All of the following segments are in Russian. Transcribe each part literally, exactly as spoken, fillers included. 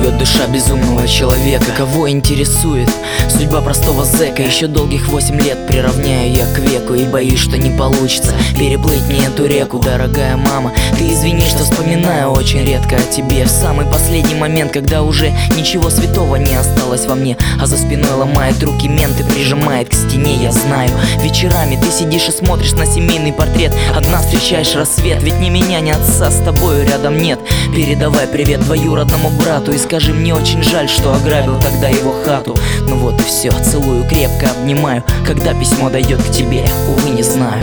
живет душа безумного человека? Кого интересует судьба простого зэка? Еще долгих восемь лет приравняю я к веку, и боюсь, что не получится переплыть мне эту реку. Дорогая мама, ты извини, что вспоминаю очень редко о тебе в самый последний момент, когда уже ничего святого не осталось во мне, а за спиной ломает руки мент и прижимает к стене. Я знаю, вечерами ты сидишь и смотришь на семейный портрет, одна встречаешь рассвет, ведь ни меня, ни отца с тобою рядом нет. Передавай привет двоюродному брату и скажи, мне очень жаль, что ограбил тогда его хату. Ну вот и все, целую, крепко обнимаю. Когда письмо дойдет к тебе, увы, не знаю.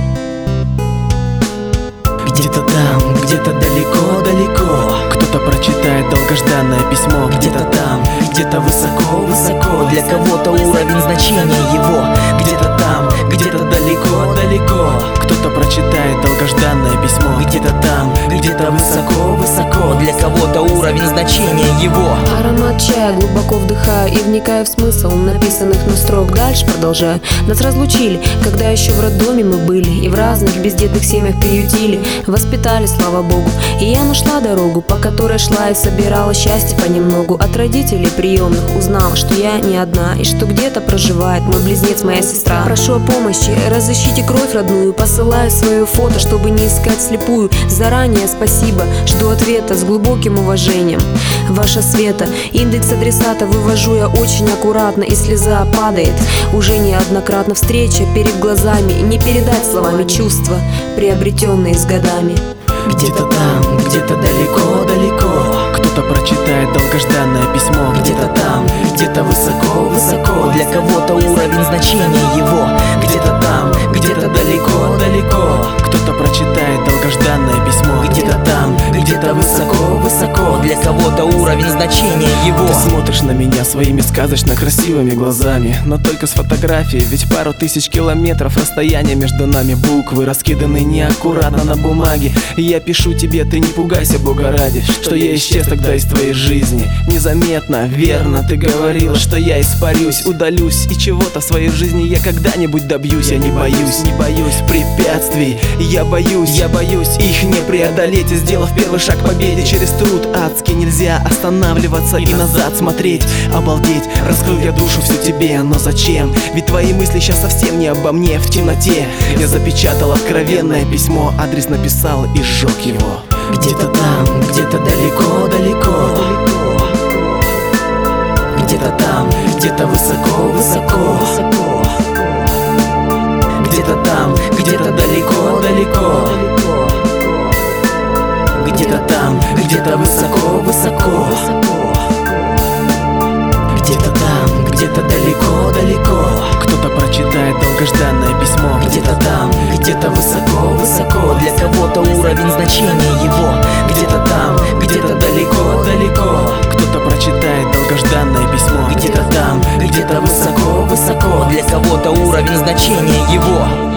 Где-то там, где-то далеко-далеко кто-то прочитает долгожданное письмо. Где-то там, где-то высоко-высоко Для кого-то уровень значения его. Где-то там, где-то далеко-далеко кто-то прочитает долгожданное письмо. Где-то там, где-то высоко-высоко Для кого-то уровень значения его. Аромат чая глубоко вдыхаю и вникаю в смысл написанных на строк. Дальше продолжаю. Нас разлучили, когда еще в роддоме мы были, и в разных бездетных семьях приютили, воспитали, слава богу. И я нашла дорогу, по которой шла и собирала счастье понемногу. От родителей приемных узнала, что я не одна, и что где-то проживает мой близнец, моя сестра. Прошу о помощи, разыщите кровь родную, посылаю свое фото, чтобы не искать слепую. Заранее спасибо, жду ответа с глубоким уважением. Ваша Света, индекс адресата вывожу я очень аккуратно, и слеза падает. Уже неоднократно встреча перед глазами, не передать словами чувства, приобретенные с годами. Где-то там, где-то далеко-далеко кто-то прочитает долгожданное письмо. Где-то там, где-то высоко-высоко Для кого-то уровень значения его. Где-то там, где-то далеко-далеко кто-то прочитает долгожданное письмо. Где-то там, где-то высоко-высоко Для кого-то уровень значения его. Ты смотришь на меня своими сказочно красивыми глазами, но только с фотографии, ведь пару тысяч километров расстояние между нами. Буквы раскиданы неаккуратно на бумаге. Я пишу тебе, ты не пугайся, Бога ради, что я исчез тогда из твоей жизни. Незаметно, верно, ты говорила, что я испарюсь, удалюсь, и чего-то в своей жизни я когда-нибудь добьюсь. Я не боюсь, не боюсь препятствий, я боюсь, я боюсь их не преодолеть. И сделав первый шаг к победе через труд адский, нельзя останавливаться и назад смотреть. Обалдеть, раскрыл я душу всю тебе, но зачем? Ведь твои мысли сейчас совсем не обо мне. В темноте я запечатал откровенное письмо, адрес написал и сжег его. Где-то там, где-то далеко-далеко где-то там, где-то высоко-высоко где-то там, где-то далеко-далеко где-то там, где-то высоко-высоко где-то там, где-то далеко-далеко кто-то прочитает долгожданное письмо. Где-то там, где-то высоко-высоко Для кого-то уровень значения его. Где-то там, где-то далеко-далеко кто-то прочитает долгожданное письмо. Где-то там, где-то высоко-высоко Для кого-то уровень значения его.